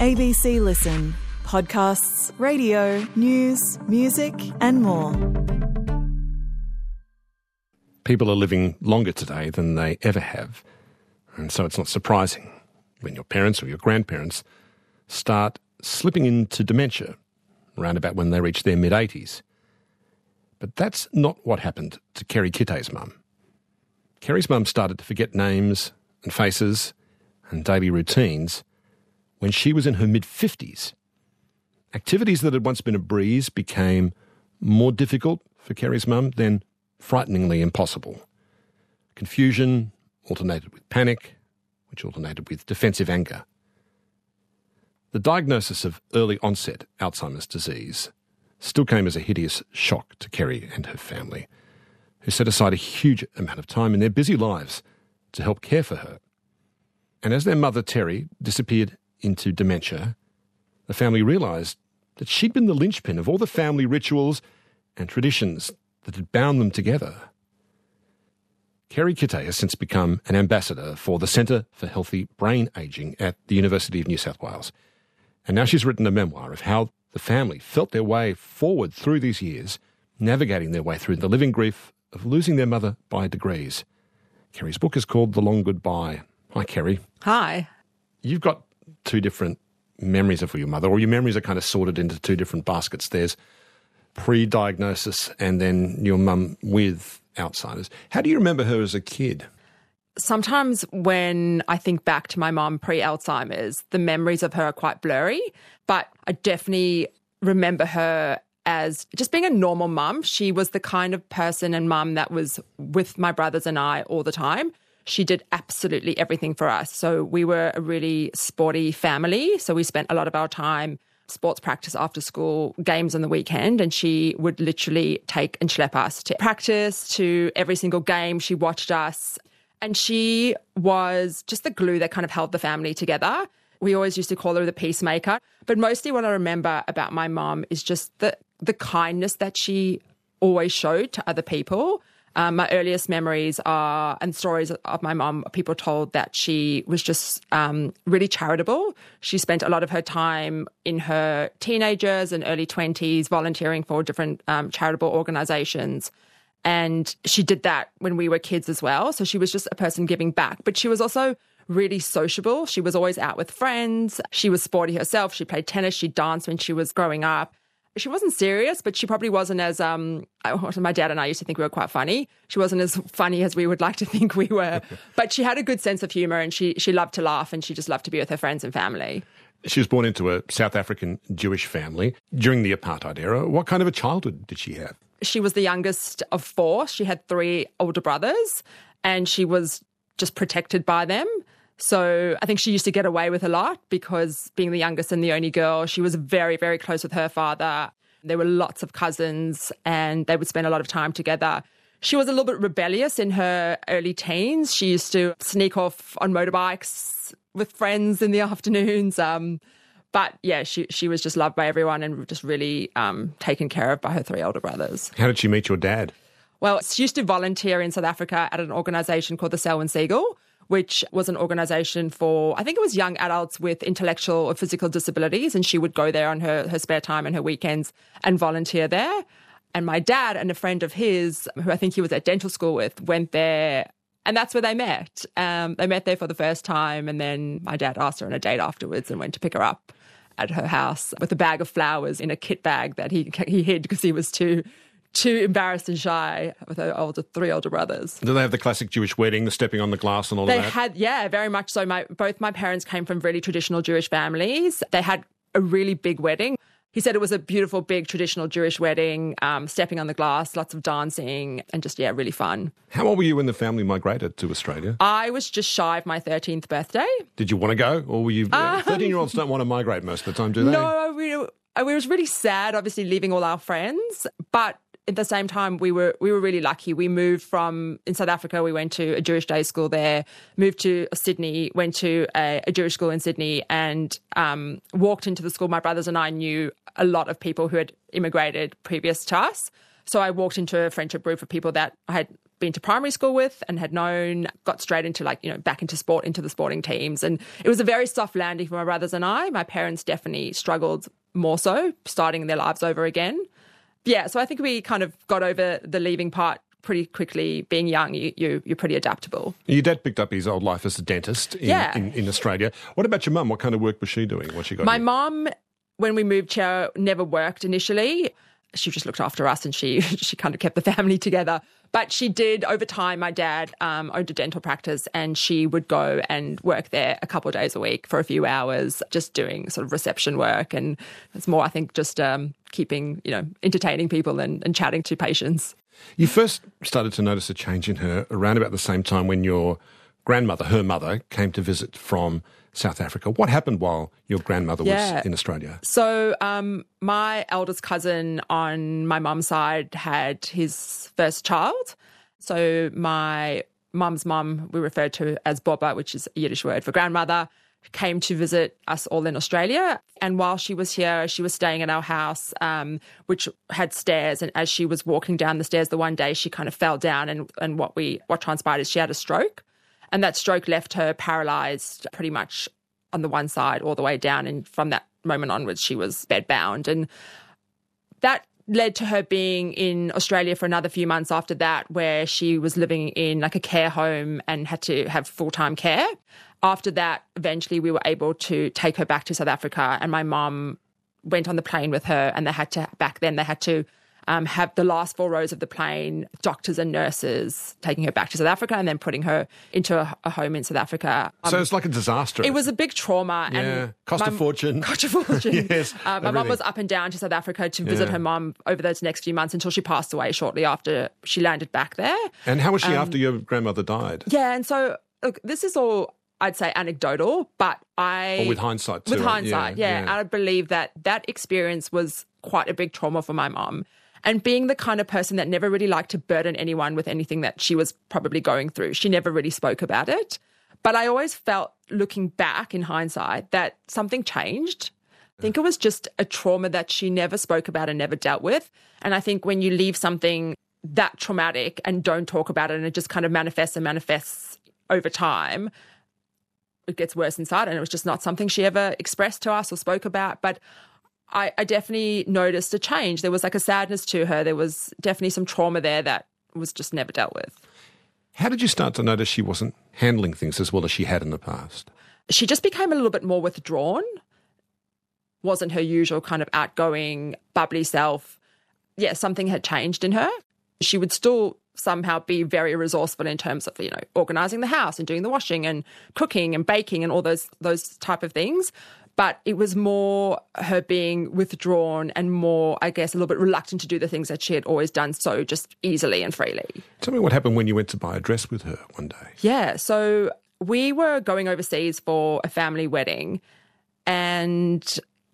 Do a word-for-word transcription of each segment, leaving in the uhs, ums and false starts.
A B C Listen. Podcasts, radio, news, music and more. People are living longer today than they ever have. And so it's not surprising when your parents or your grandparents start slipping into dementia around about when they reach their mid-eighties. But that's not what happened to Kerry Kittay's mum. Kerry's mum started to forget names and faces and daily routines when she was in her mid-fifties. Activities that had once been a breeze became more difficult for Kerry's mum, then frighteningly impossible. Confusion alternated with panic, which alternated with defensive anger. The diagnosis of early onset Alzheimer's disease still came as a hideous shock to Kerry and her family, who set aside a huge amount of time in their busy lives to help care for her. And as their mother, Terry, disappeared into dementia, the family realised that she'd been the linchpin of all the family rituals and traditions that had bound them together. Kerry Kittay has since become an ambassador for the Centre for Healthy Brain Ageing at the University of New South Wales. And now she's written a memoir of how the family felt their way forward through these years, navigating their way through the living grief of losing their mother by degrees. Kerry's book is called The Long Goodbye. Hi, Kerry. Hi. You've got two different memories of your mother, or your memories are kind of sorted into two different baskets. There's pre-diagnosis and then your mum with Alzheimer's. How do you remember her as a kid? Sometimes when I think back to my mum pre-Alzheimer's, the memories of her are quite blurry, but I definitely remember her as just being a normal mum. She was the kind of person and mum that was with my brothers and I all the time. She did absolutely everything for us. So we were a really sporty family. So we spent a lot of our time sports practice after school, games on the weekend, and she would literally take and schlep us to practice, to every single game. She watched us, and she was just the glue that kind of held the family together. We always used to call her the peacemaker. But mostly what I remember about my mum is just the, the kindness that she always showed to other people. Um, my earliest memories are, and stories of my mum, people told that she was just um, really charitable. She spent a lot of her time in her teenagers and early twenties volunteering for different um, charitable organisations. And she did that when we were kids as well. So she was just a person giving back. But she was also really sociable. She was always out with friends. She was sporty herself. She played tennis. She danced when she was growing up. She wasn't serious, but she probably wasn't as, um, my dad and I used to think we were quite funny. She wasn't as funny as we would like to think we were. But she had a good sense of humour, and she, she loved to laugh, and she just loved to be with her friends and family. She was born into a South African Jewish family during the apartheid era. What kind of a childhood did she have? She was the youngest of four. She had three older brothers, and she was just protected by them. So I think she used to get away with a lot because being the youngest and the only girl, she was very, very close with her father. There were lots of cousins and they would spend a lot of time together. She was a little bit rebellious in her early teens. She used to sneak off on motorbikes with friends in the afternoons. Um, but yeah, she, she was just loved by everyone and just really um, taken care of by her three older brothers. How did she meet your dad? Well, she used to volunteer in South Africa at an organisation called the Selwyn Seagull, which was an organisation for, I think it was young adults with intellectual or physical disabilities, and she would go there on her, her spare time and her weekends and volunteer there. And my dad and a friend of his, who I think he was at dental school with, went there, and that's where they met. Um, they met there for the first time, and then my dad asked her on a date afterwards and went to pick her up at her house with a bag of flowers in a kit bag that he he hid because he was too... too embarrassed and shy with her older, three older brothers. Do they have the classic Jewish wedding, the stepping on the glass and all they of that? They had, yeah, very much so. My both my parents came from really traditional Jewish families. They had a really big wedding. He said it was a beautiful, big, traditional Jewish wedding, um, stepping on the glass, lots of dancing, and just, yeah, really fun. How old were you when the family migrated to Australia? I was just shy of my thirteenth birthday. Did you want to go? Or were you... Um, thirteen-year-olds don't want to migrate most of the time, do they? No, we, we was really sad, obviously, leaving all our friends, but... at the same time, we were we were really lucky. We moved from, in South Africa, we went to a Jewish day school there, moved to Sydney, went to a, a Jewish school in Sydney and um, walked into the school. My brothers and I knew a lot of people who had immigrated previous to us. So I walked into a friendship group of people that I had been to primary school with and had known, got straight into like, you know, back into sport, into the sporting teams. And it was a very soft landing for my brothers and I. My parents definitely struggled more so, starting their lives over again. Yeah, so I think we kind of got over the leaving part pretty quickly. Being young, you, you, you're pretty adaptable. Your dad picked up his old life as a dentist in, yeah. in, in Australia. What about your mum? What kind of work was she doing when she got My here? mum, when we moved here, never worked initially. She just looked after us and she she kind of kept the family together. But she did, over time, my dad um, owned a dental practice and she would go and work there a couple of days a week for a few hours, just doing sort of reception work. And it's more, I think, just um, keeping, you know, entertaining people and, and chatting to patients. You first started to notice a change in her around about the same time when your grandmother, her mother, came to visit from South Africa. What happened while your grandmother yeah. was in Australia? So um, my eldest cousin on my mum's side had his first child. So my mum's mum, we refer to as Boba, which is a Yiddish word for grandmother, came to visit us all in Australia. And while she was here, she was staying at our house, um, which had stairs. And as she was walking down the stairs the one day, she kind of fell down. And, and what we what transpired is she had a stroke. And that stroke left her paralysed pretty much on the one side all the way down. And from that moment onwards, she was bedbound. And that led to her being in Australia for another few months after that, where she was living in like a care home and had to have full-time care. After that, eventually we were able to take her back to South Africa, and my mum went on the plane with her, and they had to, back then they had to Um, have the last four rows of the plane, doctors and nurses taking her back to South Africa and then putting her into a, a home in South Africa. Um, so it's like a disaster. It was a big trauma. Yeah, and cost my, a fortune. Cost a fortune. yes, uh, my mum was up and down to South Africa to visit yeah. her mum over those next few months until she passed away shortly after she landed back there. And how was she um, after your grandmother died? Yeah, and so, look, this is all, I'd say, anecdotal, but I... Or with hindsight too. With hindsight, yeah, yeah, yeah. I believe that that experience was quite a big trauma for my mum. And being the kind of person that never really liked to burden anyone with anything that she was probably going through, she never really spoke about it. But I always felt, looking back in hindsight, that something changed. I think it was just a trauma that she never spoke about and never dealt with. And I think when you leave something that traumatic and don't talk about it and it just kind of manifests and manifests over time, it gets worse inside. And it was just not something she ever expressed to us or spoke about. But I, I definitely noticed a change. There was like a sadness to her. There was definitely some trauma there that was just never dealt with. How did you start to notice she wasn't handling things as well as she had in the past? She just became a little bit more withdrawn. Wasn't her usual kind of outgoing, bubbly self. Yeah, something had changed in her. She would still somehow be very resourceful in terms of, you know, organising the house and doing the washing and cooking and baking and all those those type of things. But it was more her being withdrawn and more, I guess, a little bit reluctant to do the things that she had always done so just easily and freely. Tell me what happened when you went to buy a dress with her one day. Yeah, so we were going overseas for a family wedding and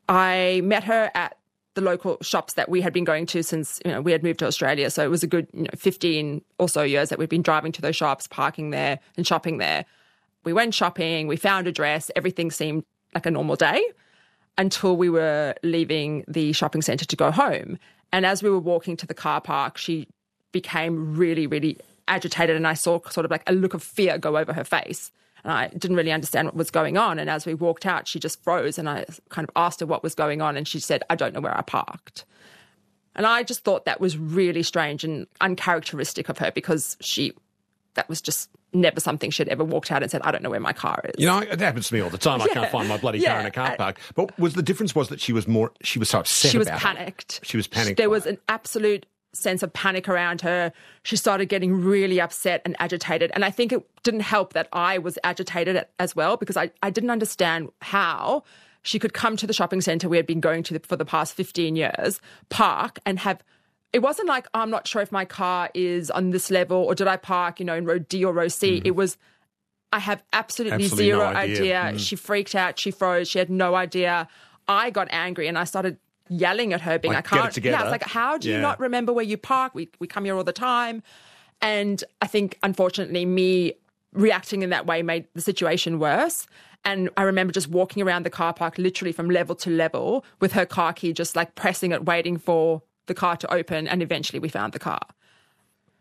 I met her at the local shops that we had been going to since, you know, we had moved to Australia. So it was a good, you know, fifteen or so years that we'd been driving to those shops, parking there and shopping there. We went shopping, we found a dress, everything seemed like a normal day until we were leaving the shopping centre to go home. And as we were walking to the car park, she became really, really agitated and I saw sort of like a look of fear go over her face. And I didn't really understand what was going on. And as we walked out, she just froze and I kind of asked her what was going on and she said, I don't know where I parked. And I just thought that was really strange and uncharacteristic of her because she, that was just never something she'd ever walked out and said, I don't know where my car is. You know, it happens to me all the time. I Yeah. can't find my bloody Yeah. car in a car park. But was the difference was that she was more, she was so upset She was about panicked. it. She was panicked. There by was it. an absolute sense of panic around her. She started getting really upset and agitated. And I think it didn't help that I was agitated as well because I, I didn't understand how she could come to the shopping centre we had been going to for the past fifteen years, park and have... It wasn't like, oh, I'm not sure if my car is on this level or did I park, you know, in row D or row C. Mm. It was... I have absolutely, absolutely zero no idea. idea. Mm. She freaked out. She froze. She had no idea. I got angry and I started yelling at her, being, Like, I get it can't. together. Yeah, it's like, how do you Yeah. not remember where you park? We we come here all the time. And I think, unfortunately, me reacting in that way made the situation worse. And I remember just walking around the car park, literally from level to level, with her car key, just like pressing it, waiting for the car to open. And eventually we found the car.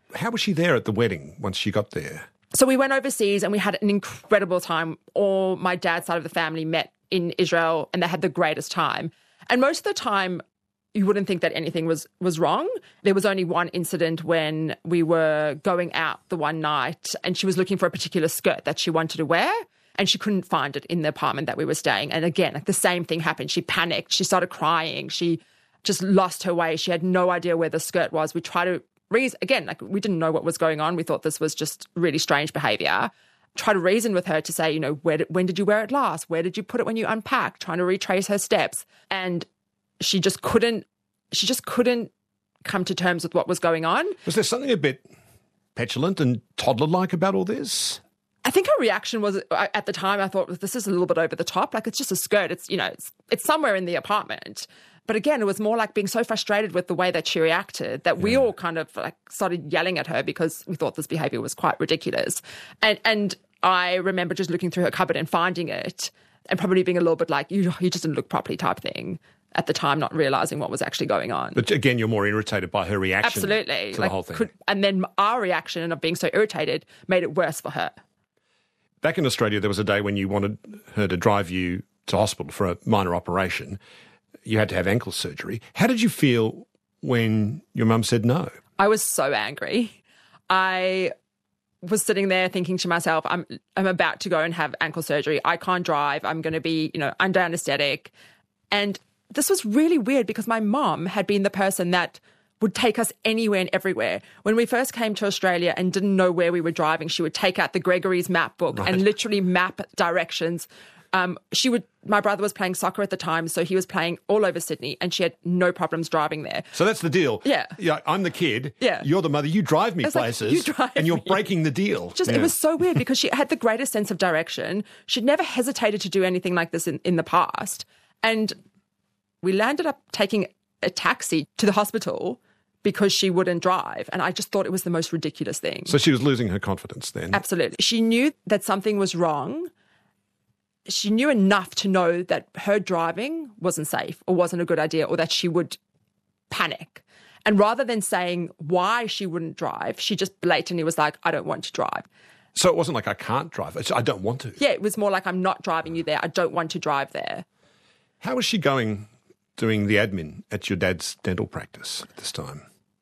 How was she there at the wedding once she got there? So we went overseas and we had an incredible time. All my dad's side of the family met in Israel and they had the greatest time. And most of the time, you wouldn't think that anything was, was wrong. There was only one incident when we were going out the one night and she was looking for a particular skirt that she wanted to wear and she couldn't find it in the apartment that we were staying. And again, like the same thing happened. She panicked. She started crying. She just lost her way. She had no idea where the skirt was. We tried to reason, again, like we didn't know what was going on. We thought this was just really strange behaviour. Try to reason with her to say, you know, where did, when did you wear it last? Where did you put it when you unpacked? Trying to retrace her steps. And she just couldn't, she just couldn't come to terms with what was going on. Was there something a bit petulant and toddler-like about all this? I think her reaction was, at the time, I thought, this is a little bit over the top. Like, it's just a skirt. It's, you know, it's, it's somewhere in the apartment. But again, it was more like being so frustrated with the way that she reacted that we yeah. all kind of like started yelling at her because we thought this behaviour was quite ridiculous. And and I remember just looking through her cupboard and finding it and probably being a little bit like, you, you just didn't look properly type thing at the time, not realising what was actually going on. But again, you're more irritated by her reaction Absolutely. to like, the whole thing. Could, and then our reaction of being so irritated made it worse for her. Back in Australia, there was a day when you wanted her to drive you to hospital for a minor operation. You had to have ankle surgery. How did you feel when your mum said no? I was so angry. I was sitting there thinking to myself, I'm I'm about to go and have ankle surgery. I can't drive. I'm going to be, you know, under anaesthetic. And this was really weird because my mum had been the person that would take us anywhere and everywhere. When we first came to Australia and didn't know where we were driving, she would take out the Gregory's map book right. and literally map directions. Um, she would. My brother was playing soccer at the time, so he was playing all over Sydney, and she had no problems driving there. So that's the deal. Yeah, yeah. I'm the kid. Yeah, you're the mother. You drive me places, like, you drive and you're me. breaking the deal. Just yeah. It was so weird because she had the greatest sense of direction. She'd never hesitated to do anything like this in, in the past, and we landed up taking a taxi to the hospital because she wouldn't drive. And I just thought it was the most ridiculous thing. So she was losing her confidence then. Absolutely. She knew that something was wrong. She knew enough to know that her driving wasn't safe or wasn't a good idea or that she would panic. And rather than saying why she wouldn't drive, she just blatantly was like, I don't want to drive. So it wasn't like I can't drive. It's, I don't want to. Yeah, it was more like I'm not driving you there. I don't want to drive there. How was she going doing the admin at your dad's dental practice at this time?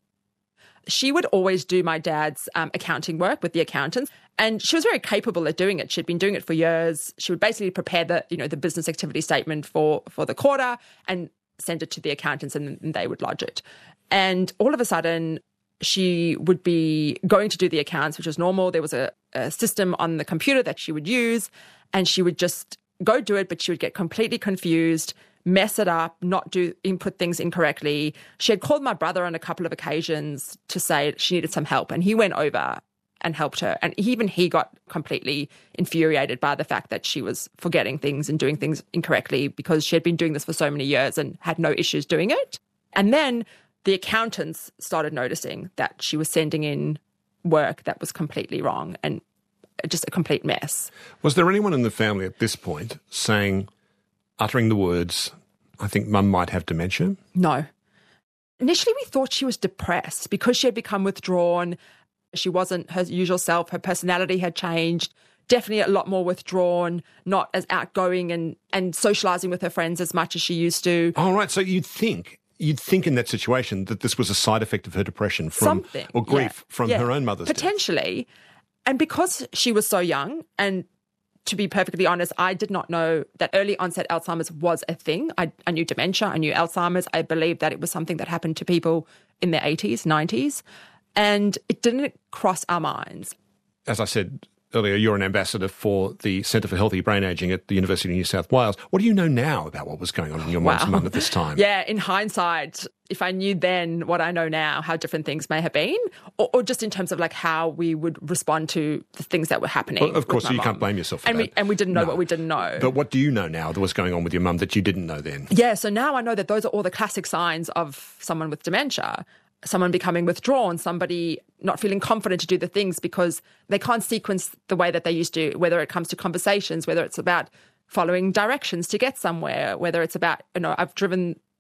She would always do my dad's um, accounting work with the accountants, and she was very capable at doing it. She'd been doing it for years. She would basically prepare the, you know, the business activity statement for, for the quarter and send it to the accountants, and, and they would lodge it. And all of a sudden, she would be going to do the accounts, which was normal. There was a, a system on the computer that she would use, and she would just go do it, but she would get completely confused, mess it up, not do input things incorrectly. She had called my brother on a couple of occasions to say she needed some help, and he went over and helped her. And even he got completely infuriated by the fact that she was forgetting things and doing things incorrectly because she had been doing this for so many years and had no issues doing it. And then the accountants started noticing that she was sending in work that was completely wrong and just a complete mess. Was there anyone in the family at this point saying, uttering the words, I think mum might have dementia? No. Initially, we thought she was depressed because she had become withdrawn. She wasn't her usual self. Her personality had changed, definitely a lot more withdrawn, not as outgoing and, and socialising with her friends as much as she used to. Oh, right. So you'd think, you'd think in that situation that this was a side effect of her depression from Something, or grief yeah, from yeah, her own mother's death. Potentially. And because she was so young, and to be perfectly honest, I did not know that early onset Alzheimer's was a thing. I, I knew dementia, I knew Alzheimer's. I believed that it was something that happened to people in their eighties, nineties. And it didn't cross our minds. As I said earlier, you're an ambassador for the Centre for Healthy Brain Ageing at the University of New South Wales. What do you know now about what was going on in your mum's Wow. mum at this time? Yeah, in hindsight, if I knew then what I know now, how different things may have been, or, or just in terms of like how we would respond to the things that were happening. Well, of course, with my you mum. can't blame yourself for and that. We, and we didn't know No. what we didn't know. But what do you know now that was going on with your mum that you didn't know then? Yeah, so now I know that those are all the classic signs of someone with dementia. Someone becoming withdrawn, somebody not feeling confident to do the things because they can't sequence the way that they used to, whether it comes to conversations, whether it's about following directions to get somewhere, whether it's about, you know, I've driven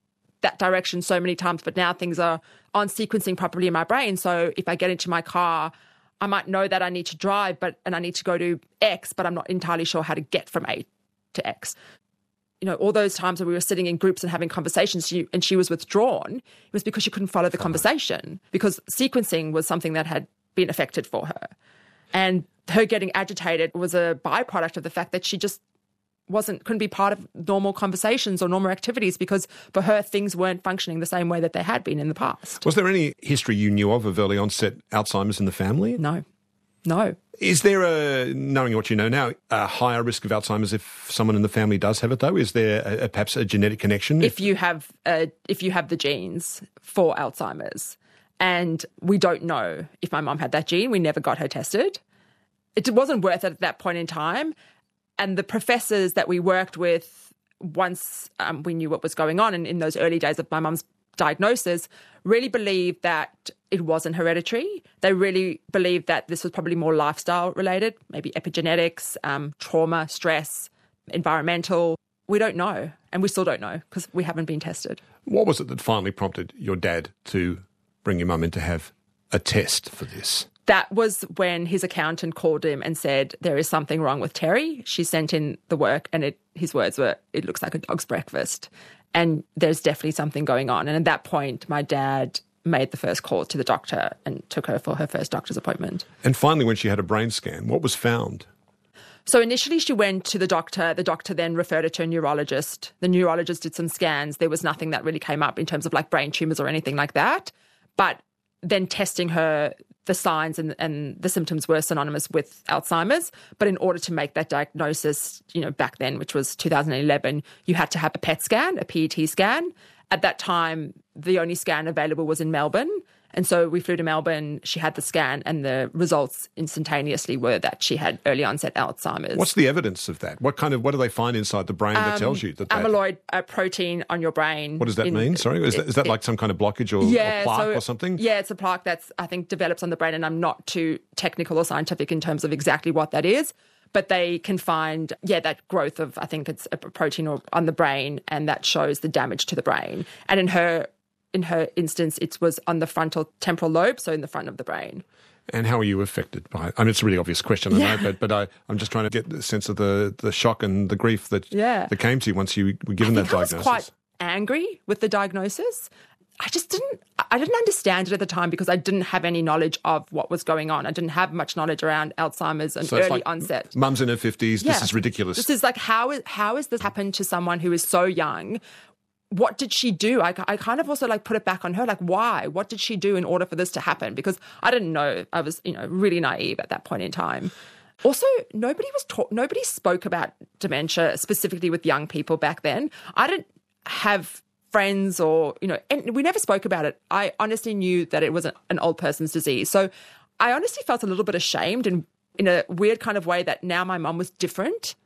that direction so many times, but now things are on sequencing properly in my brain. So if I get into my car, I might know that I need to drive, but and I need to go to X, but I'm not entirely sure how to get from A to X. You know, all those times when we were sitting in groups and having conversations she, and she was withdrawn, it was because she couldn't follow the conversation, because sequencing was something that had been affected for her. And her getting agitated was a byproduct of the fact that she just wasn't, couldn't be part of normal conversations or normal activities, because for her, things weren't functioning the same way that they had been in the past. Was there any history you knew of of early onset Alzheimer's in the family? No, no. Is there a, knowing what you know now, a higher risk of Alzheimer's if someone in the family does have it though? Is there a, a, perhaps a genetic connection? If you have uh, if you have the genes for Alzheimer's, and we don't know if my mum had that gene, we never got her tested. It wasn't worth it at that point in time. And the professors that we worked with, once um, we knew what was going on, and in those early days of my mum's diagnosis, really believed that it wasn't hereditary. They really believed that this was probably more lifestyle related, maybe epigenetics, um, trauma, stress, environmental. We don't know, and we still don't know because we haven't been tested. What was it that finally prompted your dad to bring your mum in to have a test for this? That was when his accountant called him and said, there is something wrong with Terry. She sent in the work and it, his words were, it looks like a dog's breakfast. And there's definitely something going on. And at that point, my dad made the first call to the doctor and took her for her first doctor's appointment. And finally, when she had a brain scan, what was found? So initially she went to the doctor. The doctor then referred her to a neurologist. The neurologist did some scans. There was nothing that really came up in terms of like brain tumours or anything like that. But then testing her, the signs and, and the symptoms were synonymous with Alzheimer's. But in order to make that diagnosis, you know, back then, which was two thousand eleven, you had to have a P E T scan, a P E T scan. At that time, the only scan available was in Melbourne. And so we flew to Melbourne, she had the scan, and the results instantaneously were that she had early onset Alzheimer's. What's the evidence of that? What kind of, what do they find inside the brain that um, tells you that that... Amyloid uh, protein on your brain. What does that in, mean? Sorry, is, it, that, is that it, like some kind of blockage or, yeah, or plaque so, or something? Yeah, it's a plaque that's, I think, develops on the brain, and I'm not too technical or scientific in terms of exactly what that is. But they can find, yeah, that growth of, I think it's a protein on the brain, and that shows the damage to the brain. And in her in her instance, it was on the frontal temporal lobe, so in the front of the brain. And how are you affected by it? I mean, it's a really obvious question, I yeah. know, but, but I, I'm just trying to get the sense of the, the shock and the grief that, yeah. that came to you once you were given I that think diagnosis. I was quite angry with the diagnosis. I just didn't, I didn't understand it at the time because I didn't have any knowledge of what was going on. I didn't have much knowledge around Alzheimer's and so it's early like, onset. Mum's in her fifties, Yeah. this is ridiculous. This is like, how is, how has this happened to someone who is so young? What did she do? I, I kind of also like put it back on her, like why? What did she do in order for this to happen? Because I didn't know. I was, you know, really naive at that point in time. Also, nobody was taught, nobody spoke about dementia specifically with young people back then. I didn't have friends or, you know, and we never spoke about it. I honestly knew that it was an old person's disease. So I honestly felt a little bit ashamed and in a weird kind of way that now my mum was different,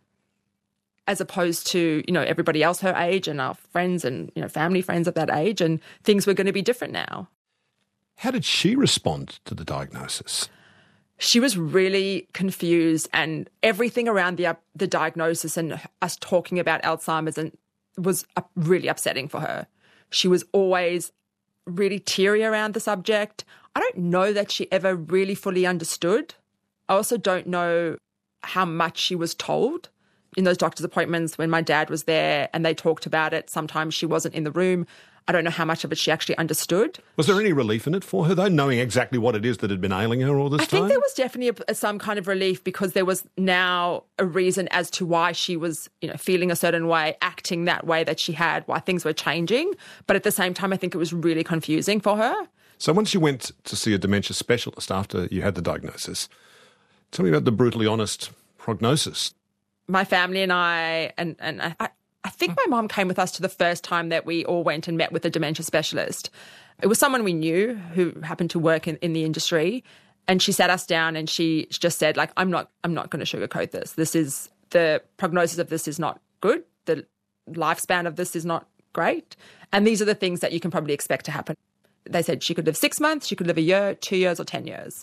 as opposed to, you know, everybody else her age and our friends and, you know, family friends of that age, and things were going to be different now. How did she respond to the diagnosis? She was really confused, and everything around the the diagnosis and us talking about Alzheimer's and was really upsetting for her. She was always really teary around the subject. I don't know that she ever really fully understood. I also don't know how much she was told. In those doctor's appointments when my dad was there and they talked about it, sometimes she wasn't in the room. I don't know how much of it she actually understood. Was there any relief in it for her, though, knowing exactly what it is that had been ailing her all this I time? think there was definitely a, some kind of relief because there was now a reason as to why she was, you know, feeling a certain way, acting that way that she had, why things were changing. But at the same time, I think it was really confusing for her. So once you went to see a dementia specialist after you had the diagnosis, tell me about the brutally honest prognosis. My family and I, and, and I, I think my mom came with us to the first time that we all went and met with a dementia specialist. It was someone we knew who happened to work in, in the industry. And she sat us down and she just said, like, I'm not, I'm not going to sugarcoat this. This is, the prognosis of this is not good. The lifespan of this is not great. And these are the things that you can probably expect to happen. They said she could live six months, she could live a year, two years or ten years.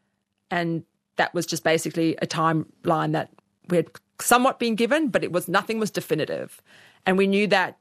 And that was just basically a timeline that we had somewhat been given, but it was nothing was definitive. And we knew that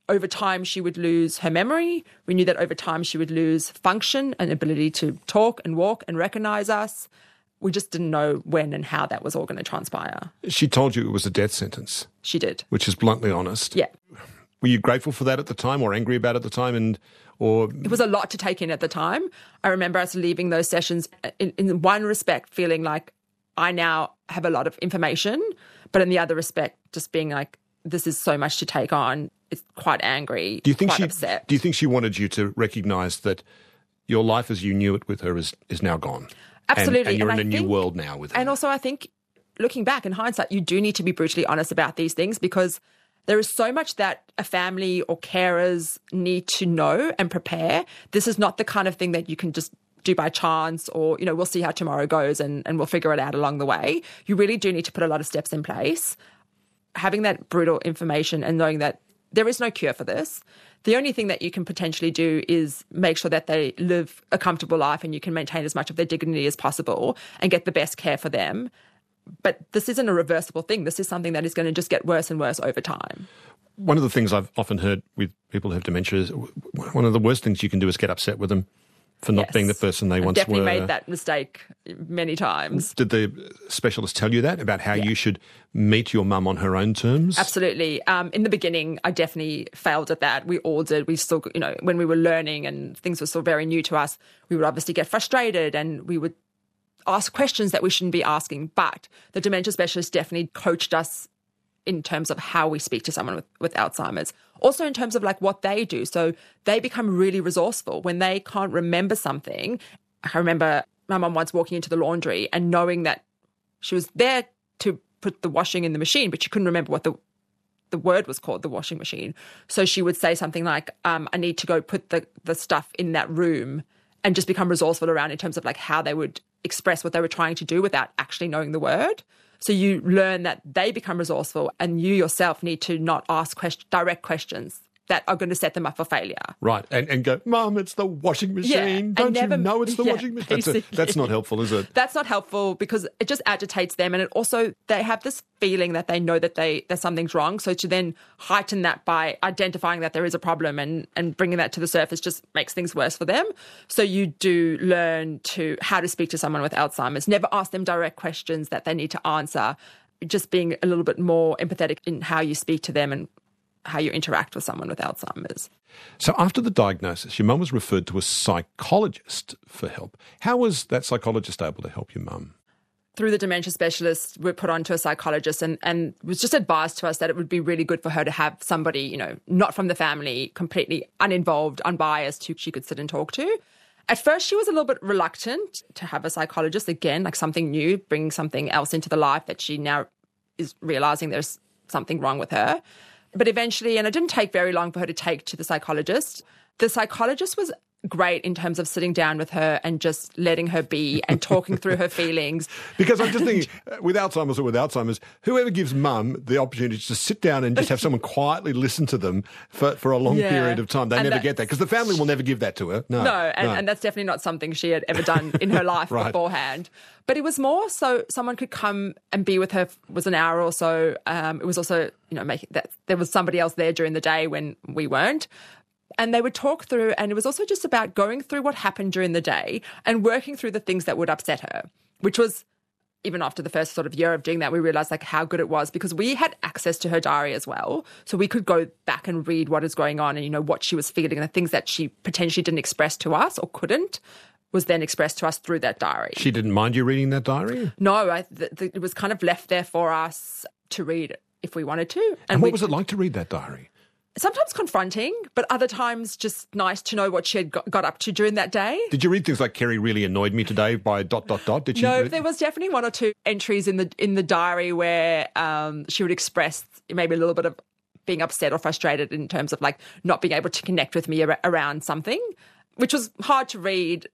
over time she would lose her memory. We knew that over time she would lose function and ability to talk and walk and recognize us. We just didn't know when and how that was all going to transpire. She told you it was a death sentence. She did. Which is bluntly honest. Yeah. Were you grateful for that at the time or angry about it at the time? And or It was a lot to take in at the time. I remember us leaving those sessions in, in one respect feeling like I now have a lot of information, but in the other respect just being like, this is so much to take on. It's quite angry, do you think quite she, upset. Do you think she wanted you to recognise that your life as you knew it with her is, is now gone? Absolutely. And, and you're and in I a think, new world now with her. And also I think, looking back in hindsight, you do need to be brutally honest about these things because there is so much that a family or carers need to know and prepare. This is not the kind of thing that you can just do by chance or, you know, we'll see how tomorrow goes and, and we'll figure it out along the way. You really do need to put a lot of steps in place. Having that brutal information and knowing that there is no cure for this. The only thing that you can potentially do is make sure that they live a comfortable life and you can maintain as much of their dignity as possible and get the best care for them. But this isn't a reversible thing. This is something that is going to just get worse and worse over time. One of the things I've often heard with people who have dementia is one of the worst things you can do is get upset with them for not Yes. being the person they I've once definitely were. made that mistake many times. Did the specialist tell you that about how Yeah. you should meet your mum on her own terms? Absolutely. Um, in the beginning, I definitely failed at that. We all did. We still, you know, when we were learning and things were still very new to us, we would obviously get frustrated and we would ask questions that we shouldn't be asking. But the dementia specialist definitely coached us in terms of how we speak to someone with, with Alzheimer's. Also in terms of like what they do. So they become really resourceful when they can't remember something. I remember my mum once walking into the laundry and knowing that she was there to put the washing in the machine, but she couldn't remember what the the word was called, the washing machine. So she would say something like, um, I need to go put the, the stuff in that room, and just become resourceful around in terms of like how they would express what they were trying to do without actually knowing the word. So you learn that they become resourceful and you yourself need to not ask question, direct questions that are going to set them up for failure. Right, and, and go, Mum, it's the washing machine. Yeah, and Don't never- you know it's the yeah, washing machine? That's, a, basically. that's not helpful, is it? That's not helpful because it just agitates them, and it also, they have this feeling that they know that they that something's wrong. So to then heighten that by identifying that there is a problem and, and bringing that to the surface just makes things worse for them. So you do learn to how to speak to someone with Alzheimer's. Never ask them direct questions that they need to answer. Just being a little bit more empathetic in how you speak to them and how you interact with someone with Alzheimer's. So after the diagnosis, your mum was referred to a psychologist for help. How was that psychologist able to help your mum? Through the dementia specialist, we're put onto a psychologist, and, and it was just advised to us that it would be really good for her to have somebody, you know, not from the family, completely uninvolved, unbiased, who she could sit and talk to. At first, she was a little bit reluctant to have a psychologist, again, like something new, bringing something else into the life that she now is realising there's something wrong with her. But eventually, and it didn't take very long for her to take to the psychologist, the psychologist was great in terms of sitting down with her and just letting her be and talking through her feelings. Because I'm just thinking, with Alzheimer's or with Alzheimer's, whoever gives mum the opportunity to sit down and just have someone quietly listen to them for, for a long Yeah. period of time, they And never that's- get that because the family will never give that to her. No, No, and, and that's definitely not something she had ever done in her life Right. beforehand. But it was more so someone could come and be with her. It was an hour or so. Um, it was also, you know, making that there was somebody else there during the day when we weren't. And they would talk through, and it was also just about going through what happened during the day and working through the things that would upset her, which was, even after the first sort of year of doing that, we realized like how good it was because we had access to her diary as well. So we could go back and read what is going on and, you know, what she was feeling and the things that she potentially didn't express to us or couldn't was then expressed to us through that diary. She didn't mind you reading that diary? No, I, th- th- it was kind of left there for us to read if we wanted to. And, And what we- was it like to read that diary? Sometimes confronting, but other times just nice to know what she had got, got up to during that day. Did you read things like Kerry really annoyed me today by dot, dot, dot? Did you? No, read- there was definitely one or two entries in the in the diary where um, she would express maybe a little bit of being upset or frustrated in terms of like not being able to connect with me ar- around something, which was hard to read.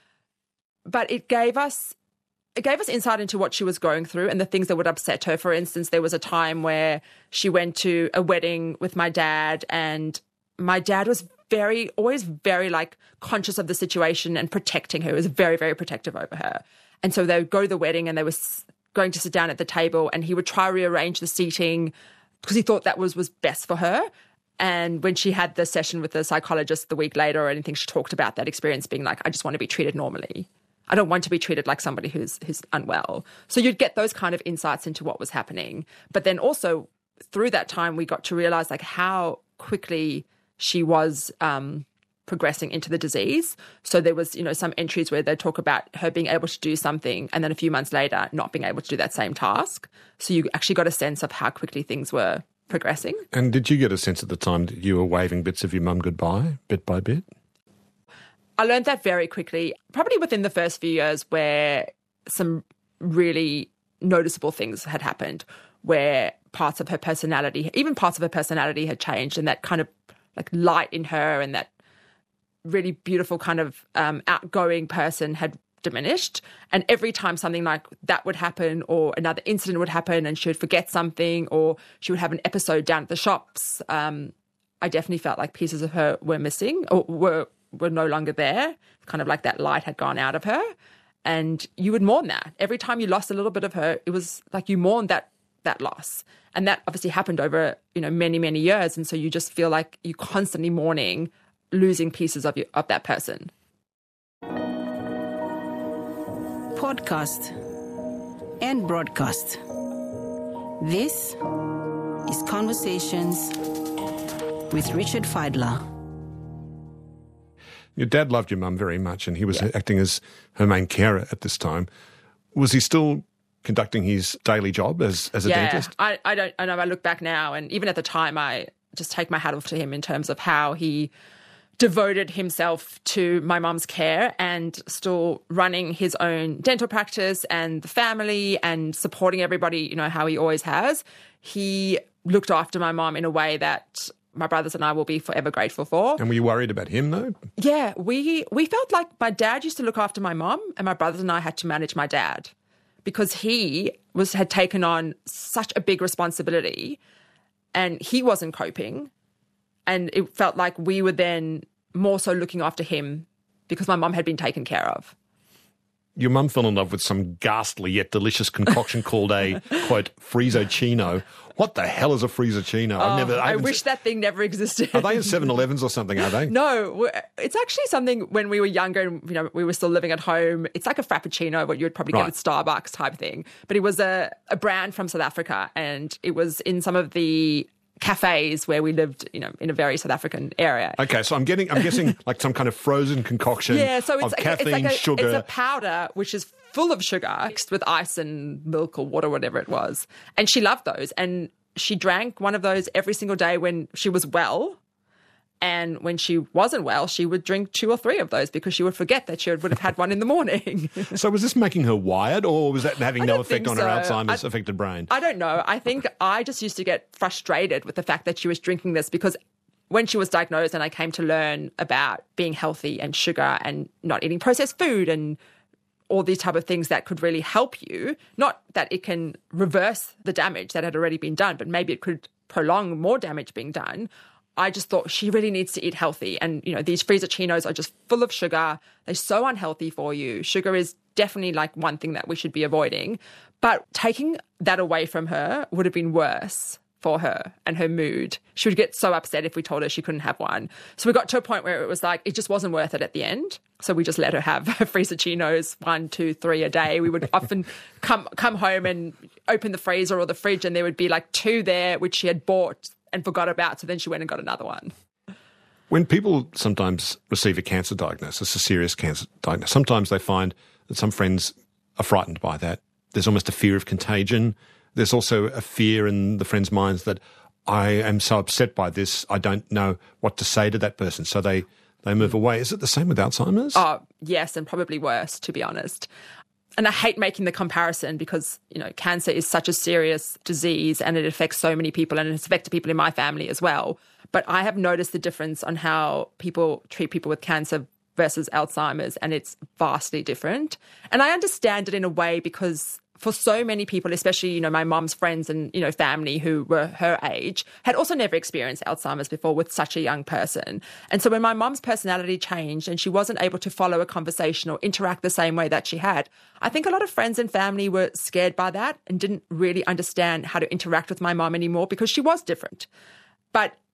But it gave us it gave us insight into what she was going through and the things that would upset her. For instance, there was a time where she went to a wedding with my dad, and my dad was very, always very like conscious of the situation and protecting her. He was very, very protective over her. And so they would go to the wedding and they were s- going to sit down at the table, and he would try to rearrange the seating because he thought that was, was best for her. And when she had the session with the psychologist the week later or anything, she talked about that experience being like, I just want to be treated normally. I don't want to be treated like somebody who's who's unwell. So you'd get those kind of insights into what was happening. But then also through that time, we got to realize like how quickly she was um, progressing into the disease. So there was, you know, some entries where they talk about her being able to do something and then a few months later not being able to do that same task. So you actually got a sense of how quickly things were progressing. And did you get a sense at the time that you were waving bits of your mum goodbye, bit by bit? I learned that very quickly, probably within the first few years where some really noticeable things had happened, where parts of her personality, even parts of her personality had changed, and that kind of like light in her and that really beautiful kind of um, outgoing person had diminished. And every time something like that would happen or another incident would happen and she would forget something or she would have an episode down at the shops, um, I definitely felt like pieces of her were missing or were were no longer there. Kind of like that light had gone out of her. And you would mourn that. Every time you lost a little bit of her, it was like you mourned that that loss. And that obviously happened over, you know, many, many years. And so you just feel like you're constantly mourning losing pieces of you, of that person. Podcast and broadcast. This is Conversations with Richard Fidler. Your dad loved your mum very much and he was Yeah. acting as her main carer at this time. Was he still conducting his daily job as, as a yeah, dentist? I, I don't I know I look back now and even at the time I just take my hat off to him in terms of how he devoted himself to my mum's care and still running his own dental practice and the family and supporting everybody, you know, how he always has. He looked after my mum in a way that my brothers and I will be forever grateful for. And were you worried about him though? Yeah, we we felt like my dad used to look after my mum and my brothers and I had to manage my dad because he was had taken on such a big responsibility and he wasn't coping. And it felt like we were then more so looking after him because my mum had been taken care of. Your mum fell in love with some ghastly yet delicious concoction called a, quote, Frizzocino. What the hell is a Frizzocino? I've Oh, never. I haven't wish se- that thing never existed. Are they in seven elevens or something, are they? No, we're- it's actually something when we were younger and you know we were still living at home. It's like a Frappuccino, what you would probably Right. get at Starbucks type thing. But it was a, a brand from South Africa and it was in some of the cafes where we lived, you know, in a very South African area. Okay, so I'm getting, I'm guessing like some kind of frozen concoction Yeah, so it's of like, caffeine, it's like a, sugar. It's a powder which is full of sugar mixed with ice and milk or water, whatever it was. And she loved those. And she drank one of those every single day when she was well. And when she wasn't well, she would drink two or three of those because she would forget that she would have had one in the morning. So was this making her wired or was that having I no don't effect think on her so. Alzheimer's I- affected brain? I don't know. I think I just used to get frustrated with the fact that she was drinking this because when she was diagnosed and I came to learn about being healthy and sugar and not eating processed food and all these type of things that could really help you, not that it can reverse the damage that had already been done, but maybe it could prolong more damage being done. I just thought she really needs to eat healthy. And, you know, these Frizzocinos are just full of sugar. They're so unhealthy for you. Sugar is definitely like one thing that we should be avoiding. But taking that away from her would have been worse for her and her mood. She would get so upset if we told her she couldn't have one. So we got to a point where it was like, it just wasn't worth it at the end. So we just let her have Frizzocinos, one, two, three a day. We would often come come home and open the freezer or the fridge and there would be like two there, which she had bought and forgot about. So then she went and got another one. When people sometimes receive a cancer diagnosis, a serious cancer diagnosis, sometimes they find that some friends are frightened by that. There's almost a fear of contagion. There's also a fear in the friends' minds that I am so upset by this, I don't know what to say to that person. So they, they move away. Is it the same with Alzheimer's? Oh, yes, and probably worse, to be honest. And I hate making the comparison because, you know, cancer is such a serious disease and it affects so many people and it's affected people in my family as well. But I have noticed the difference on how people treat people with cancer versus Alzheimer's, and it's vastly different. And I understand it in a way because for so many people, especially, you know, my mom's friends and, you know, family who were her age, had also never experienced Alzheimer's before with such a young person. And so when my mom's personality changed and she wasn't able to follow a conversation or interact the same way that she had, I think a lot of friends and family were scared by that and didn't really understand how to interact with my mom anymore because she was different. But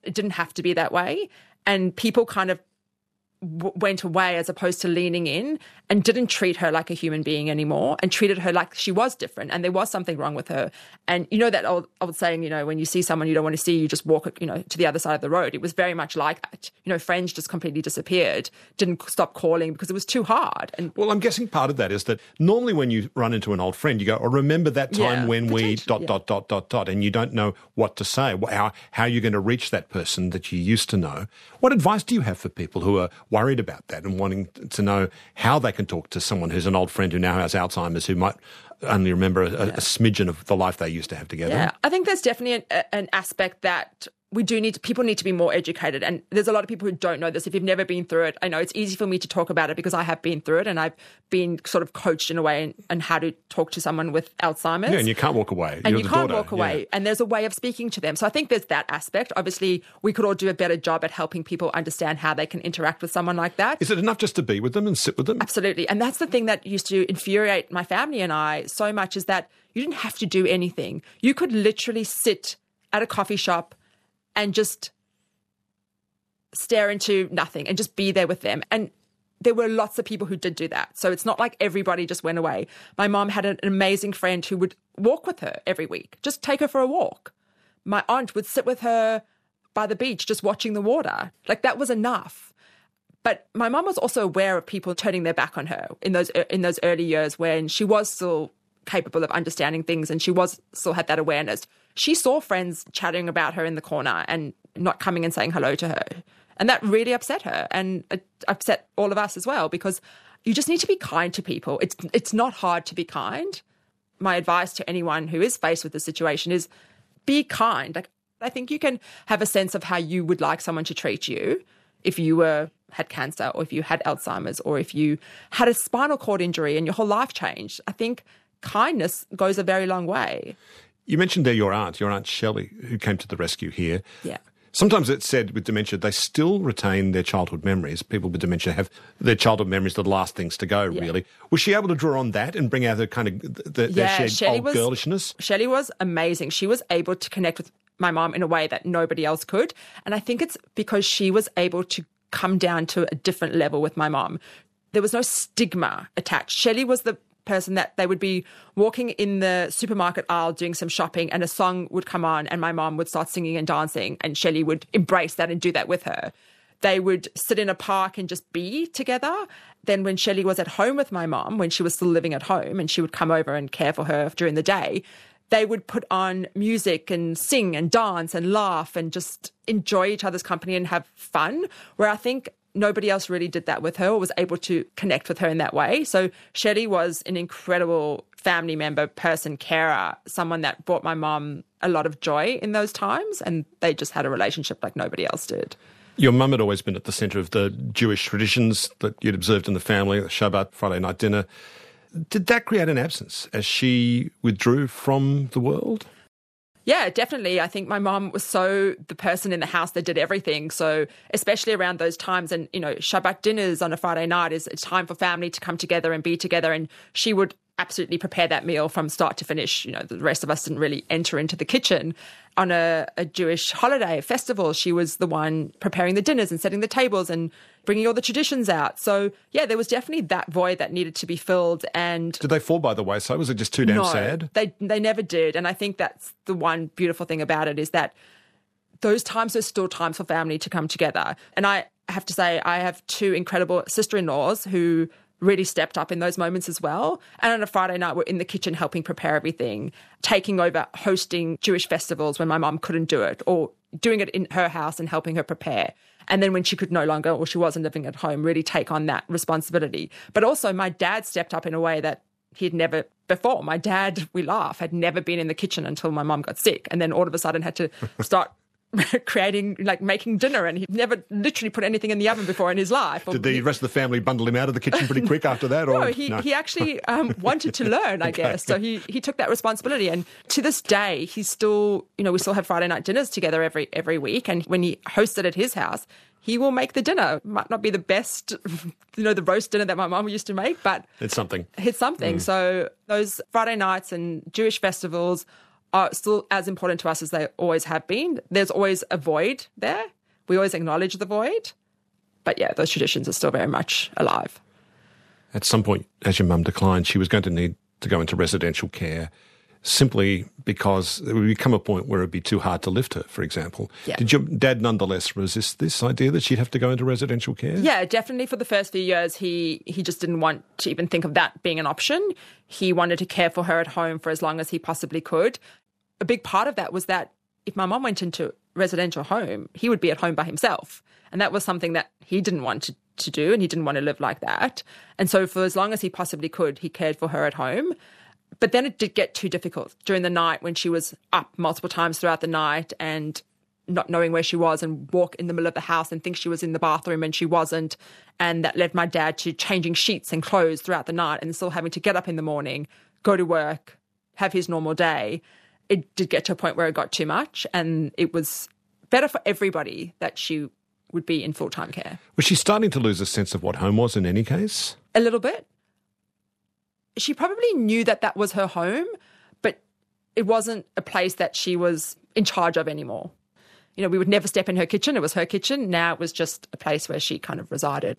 it didn't have to be that way. And people kind of w- went away as opposed to leaning in and didn't treat her like a human being anymore and treated her like she was different and there was something wrong with her. And you know that old, old saying, you know, when you see someone you don't want to see, you just walk, you know, to the other side of the road. It was very much like that. You know, friends just completely disappeared, didn't stop calling because it was too hard. And well, I'm guessing part of that is that normally when you run into an old friend, you go, oh, remember that time Yeah, when we potentially, dot, yeah. dot, dot, dot, dot, and you don't know what to say, how, how you're going to reach that person that you used to know. What advice do you have for people who are worried about that and wanting to know how they can talk to someone who's an old friend who now has Alzheimer's, who might only remember a, a smidgen of the life they used to have together? Yeah, I think there's definitely an, an aspect that we do need to, people need to be more educated. And there's a lot of people who don't know this. If you've never been through it, I know it's easy for me to talk about it because I have been through it and I've been sort of coached in a way in, in how to talk to someone with Alzheimer's. Yeah, and you can't walk away. And You're you the can't daughter. walk away. Yeah. And there's a way of speaking to them. So I think there's that aspect. Obviously, we could all do a better job at helping people understand how they can interact with someone like that. Is it enough just to be with them and sit with them? Absolutely. And that's the thing that used to infuriate my family and I so much is that you didn't have to do anything. You could literally sit at a coffee shop and just stare into nothing and just be there with them. And there were lots of people who did do that. So it's not like everybody just went away. My mom had an amazing friend who would walk with her every week, just take her for a walk. My aunt would sit with her by the beach, just watching the water. Like that was enough. But my mom was also aware of people turning their back on her in those in those early years when she was still capable of understanding things and she was still had that awareness. She saw friends chatting about her in the corner and not coming and saying hello to her. And that really upset her and it upset all of us as well because you just need to be kind to people. It's it's not hard to be kind. My advice to anyone who is faced with the situation is be kind. Like I think you can have a sense of how you would like someone to treat you if you were had cancer or if you had Alzheimer's or if you had a spinal cord injury and your whole life changed. I think kindness goes a very long way. You mentioned there your aunt, your Aunt Shelley, who came to the rescue here. Yeah. Sometimes it's said with dementia, they still retain their childhood memories. People with dementia have their childhood memories, the last things to go, Yeah. really. Was she able to draw on that and bring out the kind of the, Yeah, their shared Shelley old was- girlishness? Shelley was amazing. She was able to connect with my mom in a way that nobody else could. And I think it's because she was able to come down to a different level with my mom. There was no stigma attached. Shelley was the person that they would be walking in the supermarket aisle doing some shopping and a song would come on and my mom would start singing and dancing and Shelley would embrace that and do that with her. They would sit in a park and just be together. Then when Shelley was at home with my mom, when she was still living at home and she would come over and care for her during the day, they would put on music and sing and dance and laugh and just enjoy each other's company and have fun, where I think nobody else really did that with her or was able to connect with her in that way. So Shelley was an incredible family member, person, carer, someone that brought my mom a lot of joy in those times, and they just had a relationship like nobody else did. Your mum had always been at the centre of the Jewish traditions that you'd observed in the family, the Shabbat, Friday night dinner. Did that create an absence as she withdrew from the world? Yeah, definitely. I think my mom was so the person in the house that did everything. So especially around those times and, you know, Shabbat dinners on a Friday night is a time for family to come together and be together. And she would absolutely prepare that meal from start to finish. You know, the rest of us didn't really enter into the kitchen. On a, a Jewish holiday, a festival, she was the one preparing the dinners and setting the tables and bringing all the traditions out. So, yeah, there was definitely that void that needed to be filled. And Did they fall by the wayside? Was it just too damn no, sad? They, they never did. And I think that's the one beautiful thing about it is that those times are still times for family to come together. And I have to say, I have two incredible sister-in-laws who really stepped up in those moments as well. And on a Friday night, we're in the kitchen helping prepare everything, taking over hosting Jewish festivals when my mom couldn't do it, or doing it in her house and helping her prepare. And then when she could no longer, or she wasn't living at home, really take on that responsibility. But also my dad stepped up in a way that he'd never before. My dad, we laugh, had never been in the kitchen until my mom got sick. And then all of a sudden had to start creating, like making dinner, and he'd never literally put anything in the oven before in his life. Did the rest of the family bundle him out of the kitchen pretty quick after that? Or no, he, no? he actually um, wanted to learn, I Okay. guess. So he, he took that responsibility. And to this day, he's still, you know, we still have Friday night dinners together every every week. And when he hosted at his house, he will make the dinner. Might not be the best, you know, the roast dinner that my mum used to make, but It's something. it's something. So those Friday nights and Jewish festivals are still as important to us as they always have been. There's always a void there. We always acknowledge the void. But yeah, those traditions are still very much alive. At some point, as your mum declined, she was going to need to go into residential care simply because it would become a point where it would be too hard to lift her, for example. Yeah. Did your dad nonetheless resist this idea that she'd have to go into residential care? Yeah, definitely for the first few years, he, he just didn't want to even think of that being an option. He wanted to care for her at home for as long as he possibly could. A big part of that was that if my mum went into residential home, he would be at home by himself. And that was something that he didn't want to, to do, and he didn't want to live like that. And so for as long as he possibly could, he cared for her at home. But then it did get too difficult during the night when she was up multiple times throughout the night and not knowing where she was, and walk in the middle of the house and think she was in the bathroom and she wasn't. And that led my dad to changing sheets and clothes throughout the night and still having to get up in the morning, go to work, have his normal day. It did get to a point where it got too much, and it was better for everybody that she would be in full-time care. Was she starting to lose a sense of what home was in any case? A little bit. She probably knew that that was her home, but it wasn't a place that she was in charge of anymore. You know, we would never step in her kitchen. It was her kitchen. Now it was just a place where she kind of resided.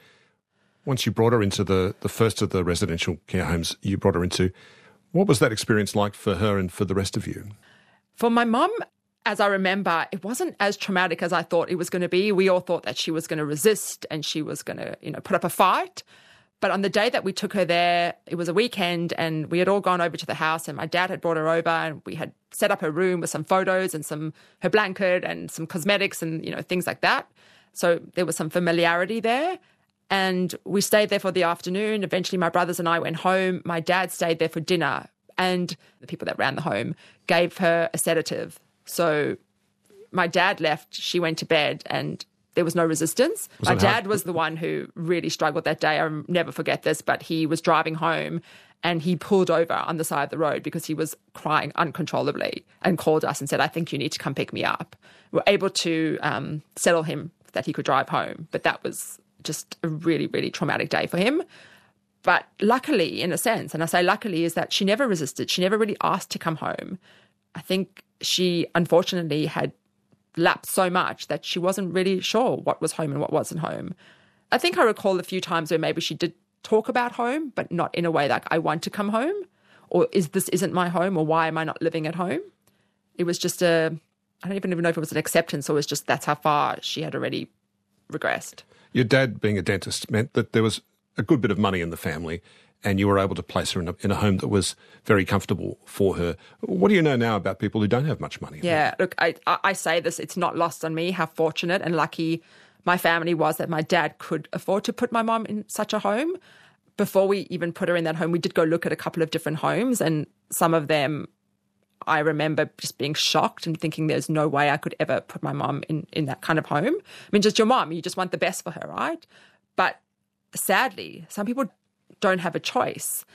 Once you brought her into the, the first of the residential care homes you brought her into, what was that experience like for her and for the rest of you? For my mum, as I remember, it wasn't as traumatic as I thought it was going to be. We all thought that she was going to resist and she was going to, you know, put up a fight. But on the day that we took her there, it was a weekend and we had all gone over to the house and my dad had brought her over and we had set up her room with some photos and some her blanket and some cosmetics and, you know, things like that. So there was some familiarity there. And we stayed there for the afternoon. Eventually my brothers and I went home. My dad stayed there for dinner and the people that ran the home gave her a sedative. So my dad left, she went to bed and there was no resistance. Was My that dad hard? was the one who really struggled that day. I'll never forget this, but he was driving home and he pulled over on the side of the road because he was crying uncontrollably and called us and said, I think you need to come pick me up. We were able to um, settle him that he could drive home, but that was just a really, really traumatic day for him. But luckily, in a sense, and I say luckily, is that she never resisted. She never really asked to come home. I think she unfortunately had lapsed so much that she wasn't really sure what was home and what wasn't home. I think I recall a few times where maybe she did talk about home, but not in a way like, I want to come home, or is this isn't my home, or why am I not living at home? It was just a, I don't even know if it was an acceptance or it was just that's how far she had already regressed. Your dad, being a dentist, meant that there was a good bit of money in the family and you were able to place her in a, in a home that was very comfortable for her. What do you know now about people who don't have much money? Yeah, look, I, I say this, it's not lost on me how fortunate and lucky my family was that my dad could afford to put my mom in such a home. Before we even put her in that home, we did go look at a couple of different homes, and some of them I remember just being shocked and thinking there's no way I could ever put my mom in, in that kind of home. I mean, just your mom, you just want the best for her, right? But sadly, some people don't have a choice.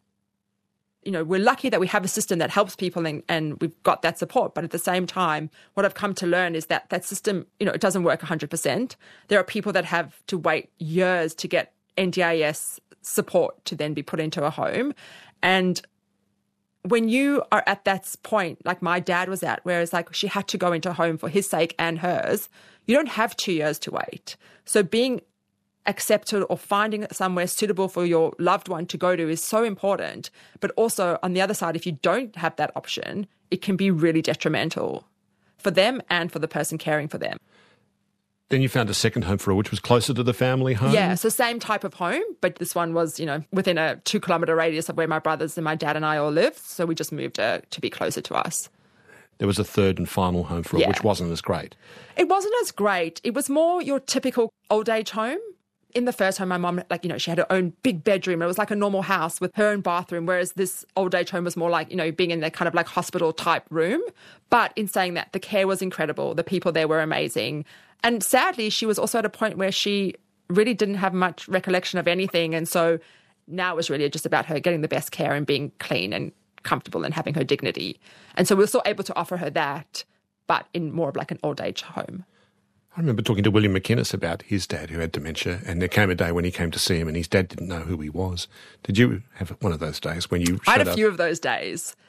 You know, we're lucky that we have a system that helps people and, and we've got that support. But at the same time, what I've come to learn is that that system, you know, it doesn't work one hundred percent. There are people that have to wait years to get N D I S support to then be put into a home. And when you are at that point, like my dad was at, where it's like she had to go into a home for his sake and hers, you don't have two years to wait. So being accepted or finding somewhere suitable for your loved one to go to is so important. But also on the other side, if you don't have that option, it can be really detrimental for them and for the person caring for them. Then you found a second home for her, which was closer to the family home? Yeah, so same type of home, but this one was, you know, within a two kilometre radius of where my brothers and my dad and I all lived. So we just moved her to be closer to us. There was a third and final home for her, Yeah. which wasn't as great. It wasn't as great. It was more your typical old age home. In the first home, my mum, like, you know, she had her own big bedroom. It was like a normal house with her own bathroom, whereas this old age home was more like, you know, being in that kind of like hospital type room. But in saying that, the care was incredible. The people there were amazing. And sadly, she was also at a point where she really didn't have much recollection of anything. And so now it was really just about her getting the best care and being clean and comfortable and having her dignity. And so we were still able to offer her that, but in more of like an old age home. I remember talking to William McInnes about his dad who had dementia, and there came a day when he came to see him and his dad didn't know who he was. Did you have one of those days when you showed I had a up? few of those days.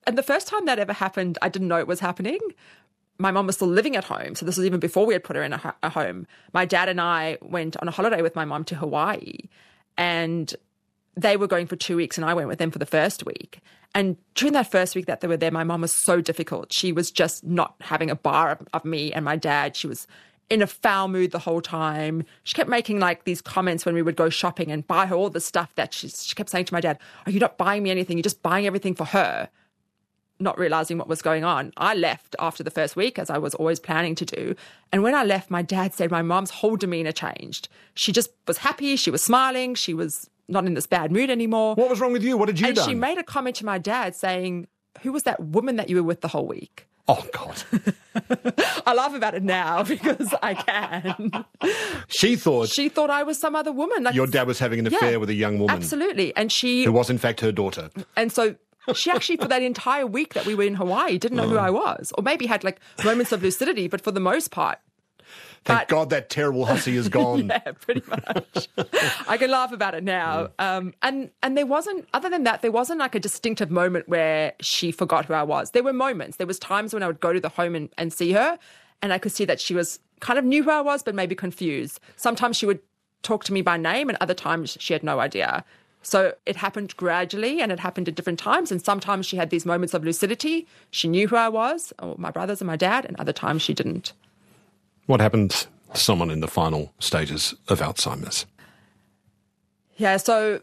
And the first time that ever happened, I didn't know it was happening. My mum was still living at home. So this was even before we had put her in a, ho- a home. My dad and I went on a holiday with my mum to Hawaii, and they were going for two weeks and I went with them for the first week. And during that first week that they were there, my mum was so difficult. She was just not having a bar of, of me and my dad. She was in a foul mood the whole time. She kept making like these comments when we would go shopping and buy her all the stuff that she, she kept saying to my dad, "Are you not buying me anything? You're just buying everything for her." Not realizing what was going on. I left after the first week, as I was always planning to do. And when I left, my dad said my mom's whole demeanor changed. She just was happy. She was smiling. She was not in this bad mood anymore. What was wrong with you? What did you do? And done? she made a comment to my dad saying, "Who was that woman that you were with the whole week?" Oh, God. I laugh about it now because I can. She thought... She thought I was some other woman. Like, your dad was having an affair yeah, with a young woman. Absolutely. And she... Who was, in fact, her daughter. And so... she actually, for that entire week that we were in Hawaii, didn't know oh. who I was. Or maybe had like moments of lucidity, but for the most part. Thank but, God that terrible hussy is gone. Yeah, pretty much. I can laugh about it now. Yeah. Um, and, and there wasn't, other than that, there wasn't like a distinctive moment where she forgot who I was. There were moments. There was times when I would go to the home and, and see her, and I could see that she was kind of knew who I was, but maybe confused. Sometimes she would talk to me by name, and other times she had no idea. So it happened gradually and it happened at different times. And sometimes she had these moments of lucidity. She knew who I was, or my brothers and my dad, and other times she didn't. What happened to someone in the final stages of Alzheimer's? Yeah, so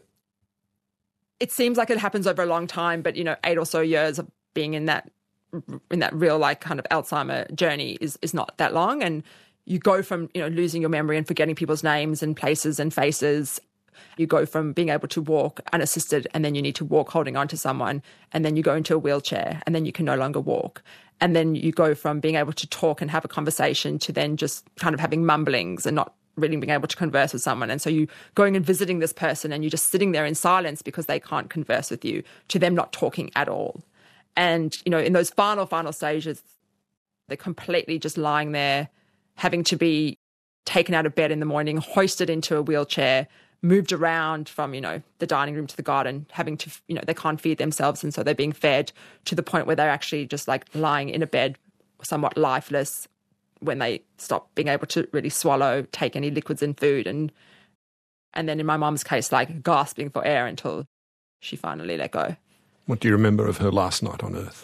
it seems like it happens over a long time, but, you know, eight or so years of being in that in that real, like, kind of Alzheimer journey is, is not that long. And you go from, you know, losing your memory and forgetting people's names and places and faces. You go from being able to walk unassisted, and then you need to walk holding on to someone, and then you go into a wheelchair, and then you can no longer walk. And then you go from being able to talk and have a conversation to then just kind of having mumblings and not really being able to converse with someone. And so you going and visiting this person and you're just sitting there in silence because they can't converse with you, to them not talking at all. And, you know, in those final, final stages, they're completely just lying there, having to be taken out of bed in the morning, hoisted into a wheelchair, moved around from, you know, the dining room to the garden, having to, you know, they can't feed themselves. And so they're being fed to the point where they're actually just like lying in a bed, somewhat lifeless, when they stop being able to really swallow, take any liquids and food. And, and then in my mom's case, like gasping for air until she finally let go. What do you remember of her last night on Earth?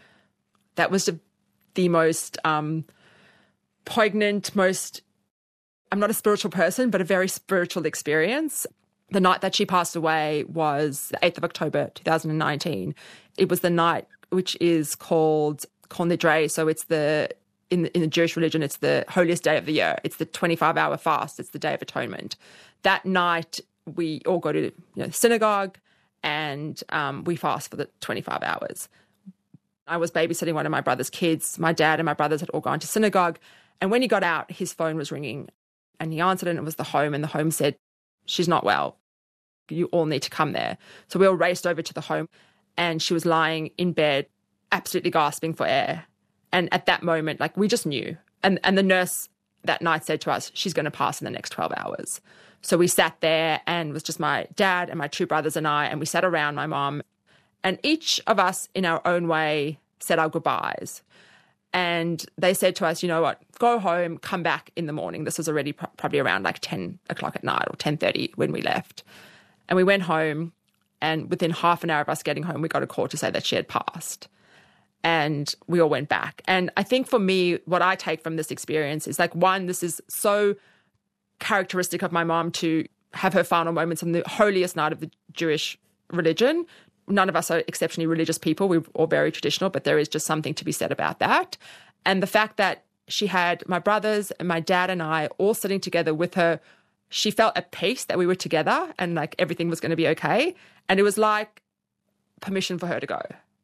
That was the, the most um, poignant, most... I'm not a spiritual person, but a very spiritual experience. The night that she passed away was the eighth of October, two thousand nineteen. It was the night which is called Kol Nidre. So it's the, in the, in the Jewish religion, it's the holiest day of the year. It's the twenty-five hour fast. It's the Day of Atonement. That night, we all go to, you know, synagogue, and um, we fast for the twenty-five hours. I was babysitting one of my brother's kids. My dad and my brothers had all gone to synagogue. And when he got out, his phone was ringing. And he answered, and it was the home, and the home said, "She's not well. You all need to come there." So we all raced over to the home, and she was lying in bed, absolutely gasping for air. And at that moment, like, we just knew. And and the nurse that night said to us, "She's going to pass in the next twelve hours. So we sat there, and it was just my dad and my two brothers and I, and we sat around my mom, and each of us in our own way said our goodbyes. And they said to us, "You know what, go home, come back in the morning." This was already pro- probably around like ten o'clock at night or ten thirty when we left. And we went home, and within half an hour of us getting home, we got a call to say that she had passed. And we all went back. And I think for me, what I take from this experience is like, one, this is so characteristic of my mom to have her final moments on the holiest night of the Jewish religion. None of us are exceptionally religious people. We're all very traditional, but there is just something to be said about that. And the fact that she had my brothers and my dad and I all sitting together with her, she felt at peace that we were together and like everything was going to be okay. And it was like permission for her to go.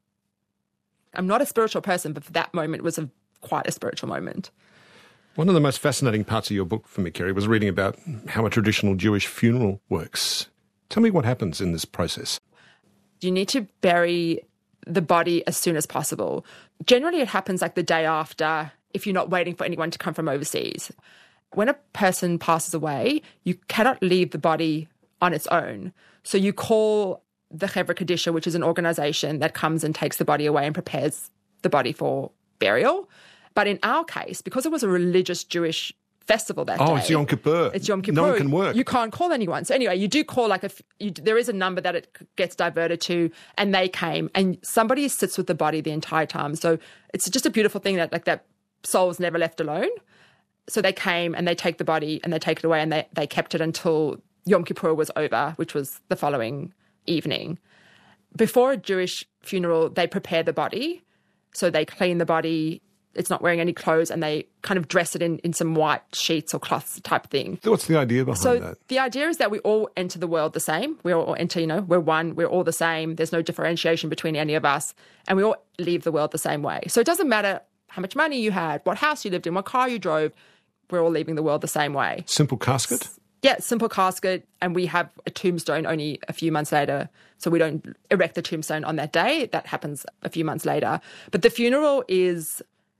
I'm not a spiritual person, but for that moment, it was a, quite a spiritual moment. One of the most fascinating parts of your book for me, Kerry, was reading about how a traditional Jewish funeral works. Tell me what happens in this process. You need to bury the body as soon as possible. Generally, it happens like the day after if you're not waiting for anyone to come from overseas. When a person passes away, you cannot leave the body on its own. So you call the Chevra Kadisha, which is an organisation that comes and takes the body away and prepares the body for burial. But in our case, because it was a religious Jewish festival that oh, day. Oh, it's Yom Kippur. It's Yom Kippur. No one can work. You can't call anyone. So anyway, you do call like a, you, there is a number that it gets diverted to, and they came, and somebody sits with the body the entire time. So it's just a beautiful thing that like that soul's never left alone. So they came and they take the body and they take it away, and they, they kept it until Yom Kippur was over, which was the following evening. Before a Jewish funeral, they prepare the body. So they clean the body. It's not wearing any clothes, and they kind of dress it in, in some white sheets or cloths type thing. What's the idea behind so that? The idea is that we all enter the world the same. We all enter, you know, we're one, we're all the same. There's no differentiation between any of us, and we all leave the world the same way. So it doesn't matter how much money you had, what house you lived in, what car you drove, we're all leaving the world the same way. Simple casket? Yeah, simple casket, and we have a tombstone only a few months later. So we don't erect the tombstone on that day. That happens a few months later. But the funeral is...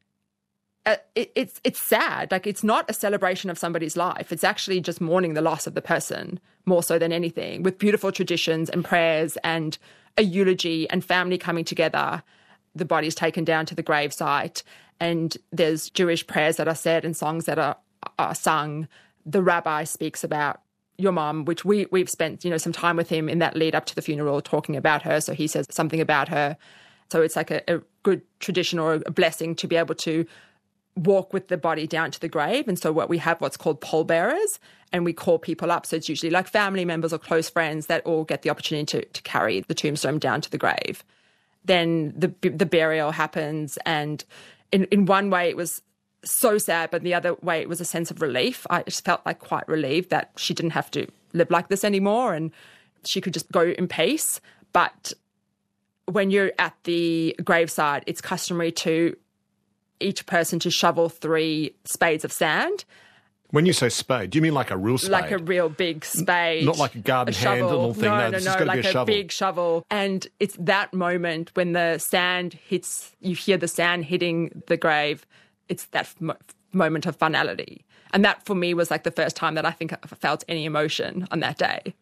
Uh, it, it's it's sad. Like, it's not a celebration of somebody's life. It's actually just mourning the loss of the person more so than anything, with beautiful traditions and prayers and a eulogy and family coming together. The body's taken down to the gravesite, and there's Jewish prayers that are said and songs that are, are sung. The rabbi speaks about your mom, which we, we've spent, you know, some time with him in that lead up to the funeral talking about her. So he says something about her. So it's like a, a good tradition or a blessing to be able to walk with the body down to the grave. And so what we have what's called pallbearers, and we call people up. So it's usually like family members or close friends that all get the opportunity to, to carry the tombstone down to the grave. Then the the burial happens, and in, in one way it was so sad, but the other way it was a sense of relief. I just felt like quite relieved that she didn't have to live like this anymore, and she could just go in peace. But when you're at the graveside, it's customary to each person to shovel three spades of sand. When you say spade, do you mean like a real spade? Like a real big spade. Not like a garden a hand shovel. little thing. No, No, no, this no, has got to like be a shovel. big shovel. And it's that moment when the sand hits, you hear the sand hitting the grave. It's that mo- moment of finality. And that for me was like the first time that I think I felt any emotion on that day.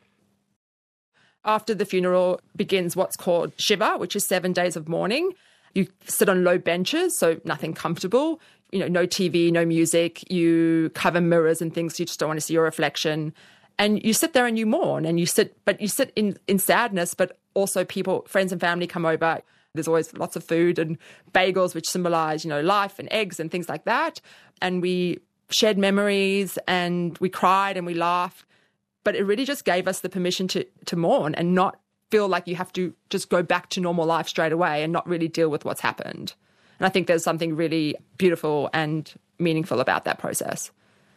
After the funeral begins what's called Shiva, which is seven days of mourning. You sit on low benches, so nothing comfortable. You know, no T V, no music. You cover mirrors and things. So you just don't want to see your reflection. And you sit there and you mourn, and you sit, but you sit in, in sadness, but also people, friends and family come over. There's always lots of food and bagels, which symbolize, you know, life, and eggs and things like that. And we shared memories, and we cried and we laughed. But it really just gave us the permission to to mourn and not feel like you have to just go back to normal life straight away and not really deal with what's happened. And I think there's something really beautiful and meaningful about that process.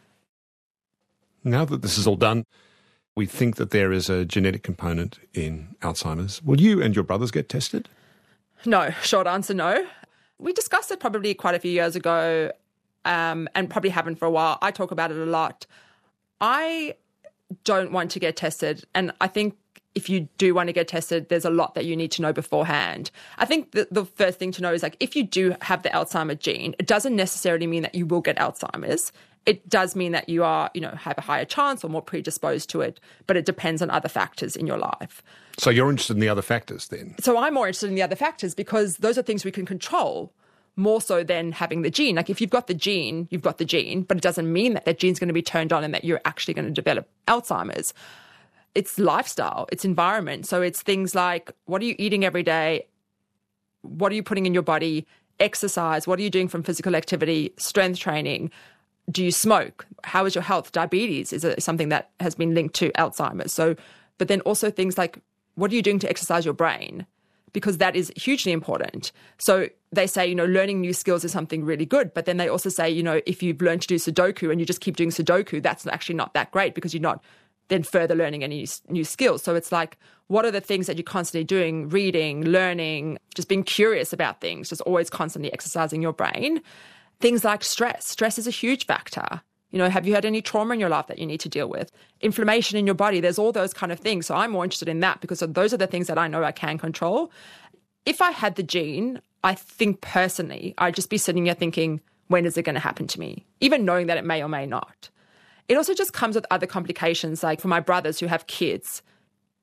Now that this is all done, we think that there is a genetic component in Alzheimer's. Will you and your brothers get tested? No, short answer, no. We discussed it probably quite a few years ago, um, and probably haven't for a while. I talk about it a lot. I don't want to get tested, and I think if you do want to get tested, there's a lot that you need to know beforehand. I think the, the first thing to know is, like, if you do have the Alzheimer's gene, it doesn't necessarily mean that you will get Alzheimer's. It does mean that you are, you know, have a higher chance or more predisposed to it, but it depends on other factors in your life. So you're interested in the other factors then? So I'm more interested in the other factors because those are things we can control more so than having the gene. Like, if you've got the gene, you've got the gene, but it doesn't mean that that gene's going to be turned on and that you're actually going to develop Alzheimer's. It's lifestyle, it's environment. So it's things like, what are you eating every day? What are you putting in your body? Exercise. What are you doing from physical activity? Strength training. Do you smoke? How is your health? Diabetes is a, something that has been linked to Alzheimer's. So, but then also things like, what are you doing to exercise your brain? Because that is hugely important. So they say, you know, learning new skills is something really good. But then they also say, you know, if you've learned to do Sudoku and you just keep doing Sudoku, that's actually not that great because you're not then further learning any new skills. So it's like, what are the things that you're constantly doing? Reading, learning, just being curious about things, just always constantly exercising your brain. Things like stress. Stress is a huge factor. You know, have you had any trauma in your life that you need to deal with? Inflammation in your body, there's all those kind of things. So I'm more interested in that because those are the things that I know I can control. If I had the gene, I think personally, I'd just be sitting here thinking, when is it going to happen to me? Even knowing that it may or may not. It also just comes with other complications. Like for my brothers who have kids,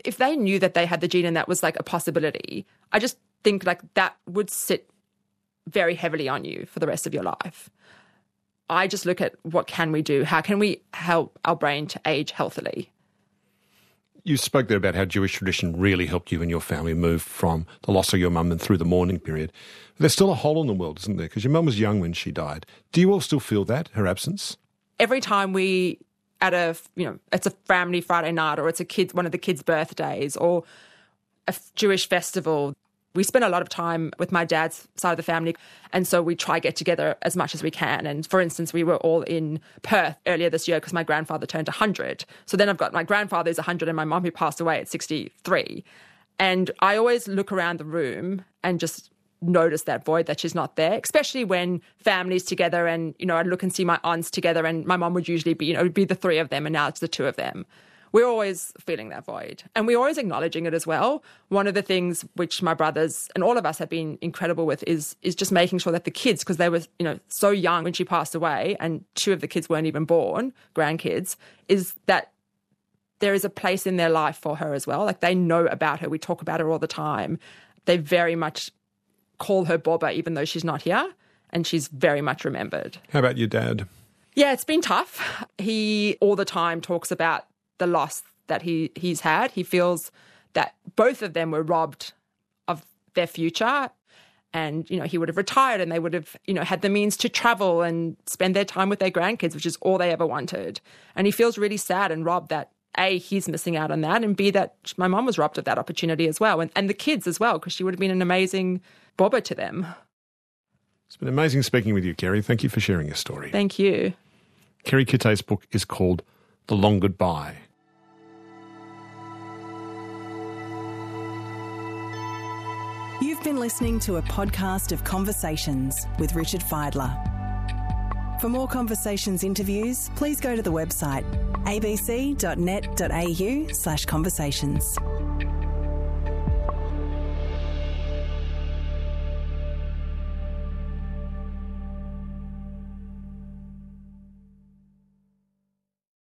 if they knew that they had the gene and that was like a possibility, I just think like that would sit very heavily on you for the rest of your life. I just look at what can we do? How can we help our brain to age healthily? You spoke there about how Jewish tradition really helped you and your family move from the loss of your mum and through the mourning period. There's still a hole in the world, isn't there? Because your mum was young when she died. Do you all still feel that, her absence? Every time we, at a, you know, it's a family Friday night or it's a kid, one of the kids' birthdays or a Jewish festival, we spend a lot of time with my dad's side of the family, and so we try to get together as much as we can. And for instance, we were all in Perth earlier this year because my grandfather turned one hundred. So then I've got my grandfather who's one hundred and my mum who passed away at sixty-three. And I always look around the room and just notice that void, that she's not there, especially when families together and, you know, I'd look and see my aunts together and my mum would usually be, you know, it would be the three of them and now it's the two of them. We're always feeling that void and we're always acknowledging it as well. One of the things which my brothers and all of us have been incredible with is is just making sure that the kids, because they were, you know, so young when she passed away and two of the kids weren't even born, grandkids, is that there is a place in their life for her as well. Like they know about her. We talk about her all the time. They very much call her Boba even though she's not here and she's very much remembered. How about your dad? Yeah, it's been tough. He all the time talks about the loss that he he's had. He feels that both of them were robbed of their future and, you know, he would have retired and they would have, you know, had the means to travel and spend their time with their grandkids, which is all they ever wanted. And he feels really sad and robbed that, A, he's missing out on that, and B, that my mum was robbed of that opportunity as well, and, and the kids as well, because she would have been an amazing Boba to them. It's been amazing speaking with you, Kerry. Thank you for sharing your story. Thank you. Kerry Kittay's book is called The Long Goodbye. You've been listening to a podcast of Conversations with Richard Fidler. For more Conversations interviews, please go to the website a b c dot net dot a u slash conversations.